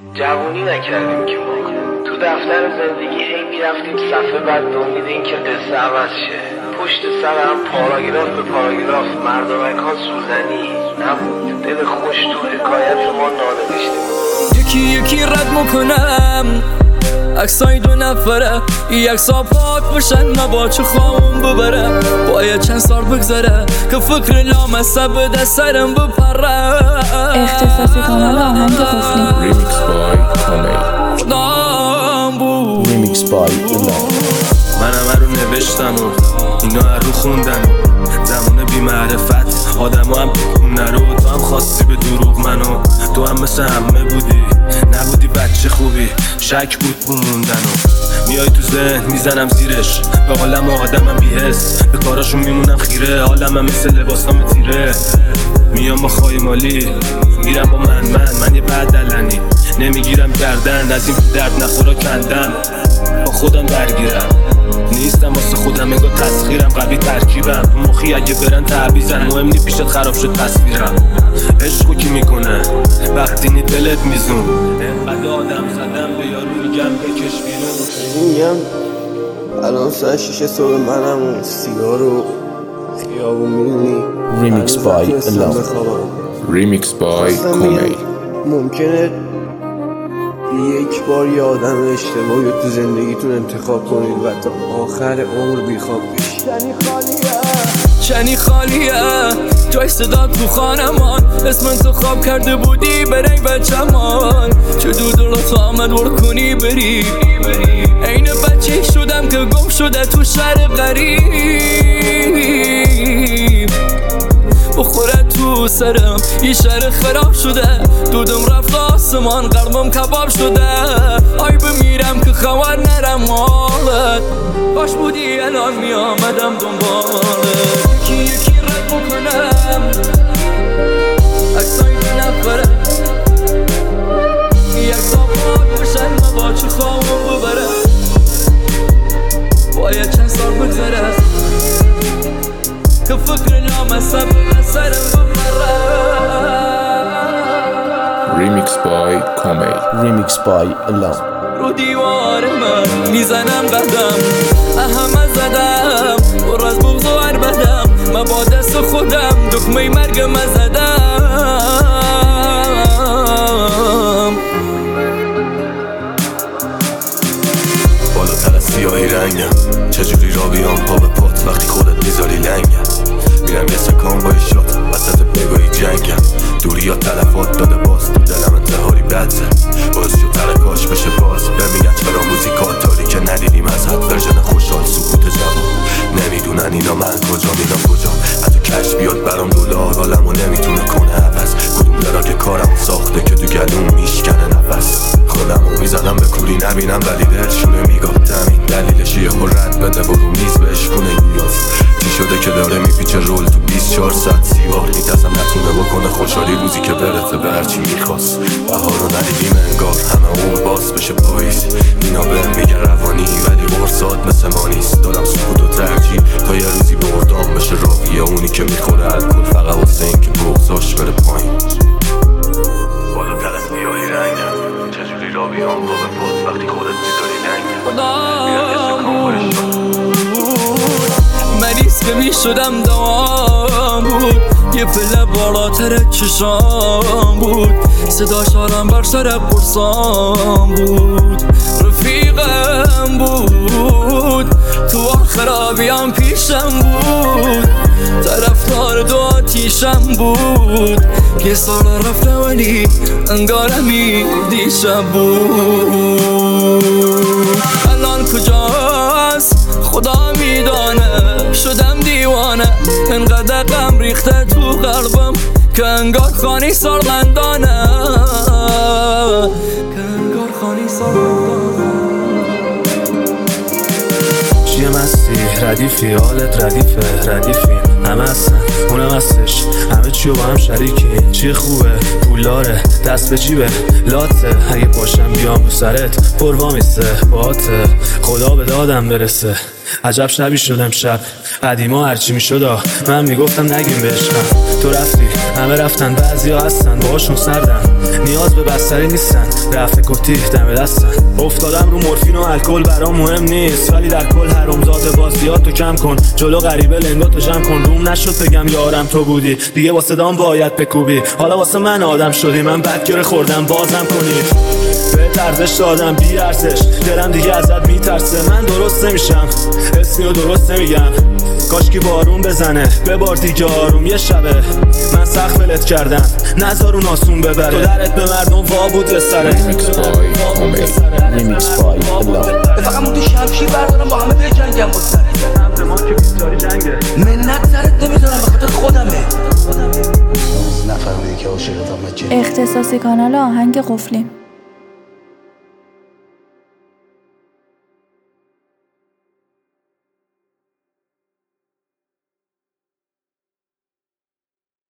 جوونی نکردیم که ما تو دفتر زندگی هی میرفتیم صفحه بعد امید این که قصه عوض شه. پشت سر هم پاراگراف به پاراگراف مردمک ها سوزنی نبود. دل خوش تو حکایت ما نانوشته بود. یکی یکی رد میکنم عکسای دو نفره، یک عکسا پاک باشن من چه خواهم ببره. باید چند سال بگذره که فکر لامصب به سرم بپره. اختصاصی کانال آهنگ قفلی. Remix by Komei. خودم بود Remix by Ella. من همه رو نوشتم و اینا رو خوندن. زمان بی معرفت آدم هم کنه رو. تو هم خواستی به دروغ منو، تو هم مثل همه بودی، نبودی بچه خوبی. شک بود موندن و میای تو ذهن میزنم زیرش. به حالم آدمم بی‌حس، به کاراشون میمونم خیره. حالم مثل لباسام تیره. میام با خایمالی میرم با من یه بدلنی نمیگیرم گردن. از این درد نخورا کندم با خودم درگیرم. نیستم واسه خودم انگار تسخیرم. قوی ترکیبم مخی اگه برن تعویزن. مهم نی پیشت خراب شد تصویرم. عشقو کی میکنه وقتی نی دلت میزون. انقدر آدم زدم به یارو میگم بکش بیرون. میگم الان ساعت 6 صبح منم و سیگار و خیابون میدونی. Remix by Ella. Remix by Komei. ممکنه یک بار یه آدم اشتباهی رو تو زندگیتون انتخاب کنید و تا آخر عمر بیخواب بشید. چنی خالیه جای صدا تو خانمان. اسم تو خواب کرده بودی برای بچمان. چه دودلات آمد ور کنی بری. این بچه شدم که گم شده تو شهر غریب. بخوره تو سرم یه شهر خراب شده. دودم رفت آسمان قلبم کباب شده. آی بمیرم که خبر نرم مالت. باش بودی الان می آمدم دنبالت. یکی یکی رد میکنم عکسای دو نفره، یک عکسا پاک باشن من با چه خواهم ببره. باید چند سال بگذره که فکر لامصب به سرم بپره. Remix by Komei. Remix by Ella. رو دیوار من میزنم قدم همه زدم. پر از بغض و عربدم من با دست خودم دکمه مرگ من زدم. بالاتر از سیاهی رنگم چجوری را بیام پا به پات وقتی خودت میذاری لنگم. میرم یه سکان با شات وسط بگاهی جنگم. دوری یا تلفات داده باز تو دلم انتحاری بدزه. باز شد ترکاش بشه باز بمیگن چرا موزیکات داری که ندیدیم از حد ورژن خوشحال سکوت جوان. نمیدونن اینا من کجام اینا کجام. حتی کش بیاد برام دلار عالمو نمیتونه کنه عوض. کدوم دراک کارمو ساخته که تو گلوم میشکنه نفس. خودمو میزنم به کوری نبینم ولی دلشونه میگاه تمین. دلیلش یه رد بده و رو میز بهش کنه نیاز. چی شده که داره میپیچه رول تو 24 ساعت سیوار. میترسم نتونه بکنه خوشحالی روزی که برسه به هرچی میخواست. بهارو ندیدیم انگار همه عمر باز بشه پاییز. اینا بهم میگه روانی ولی قرصات مثل ما نیست. دارم سکوت و ترجیح تا یه روزی بردام بشه راهیه اونی که میخوره الکل فقط واسه این که بغضاش بره پایین. بالاتر از سیاهی رنگم چجوری را بیام با به پات وقتی خودت میذاری لنگم. مریض که می شدم دوام بود. یه پله بالاتر چشام بود. صدا شارم بر سر پرسام بود. رفیقم بود تو خرابیام پیشم بود. طرفدار دو آتیشم بود. یه سال رفته ولی انگارمی دیشب بود. الان کجاست خدا میدانه. شدم دیوانه انقدر غم ریخته تو قلبم که انگار خانی سالمندانه. که انگار خانی سالمندانه. چیه مستی ردیفی حالت ردیفه ردیفی. همه هستن اونم هستش همه چیو با هم شریکین. چیه خوبه پولاره دست به جیبه لاته. اگه باشم بیام رو سرت پروامیسته باته. خدا به دادم برسه عجب شبی شدم شب قدیما هرچی میشد من میگفتم نگیم بهشم. تو رفتی همه رفتن بعضیا هستن باهاشون سردن نیاز به بستری نیستن رفته کتی دم دستن افتادم رو مورفین و الکل برام مهم نیست ولی در کل حرامزاده بازیاتو کم کن جلو غریبه لنگاتو جمع کن روم نشد بگم یارم تو بودی دیگه با صدام باید بکوبی حالا واسه من آدم شدی من بدگره خوردم بازم کنی به ارزش دادم بی ارزش دلم دیگه ازت میترسه من درست نمیشم اسمی و درست نمیگم کاشکی بارون بزنه ببار دیگه آروم یه شبه من سخت ولت کردم نذار اون آسون ببره تو درت به مردم وا بود به سره Remix by Allah. فقط مون تو شمشیر بردارم با همه بجنگم با سره ما که بیستاری جنگه منت سرت نمیذارم به خاطر خودمه نفهمیدی که عاشقتم بچه اختصاصی کانال آهنگ قفلی.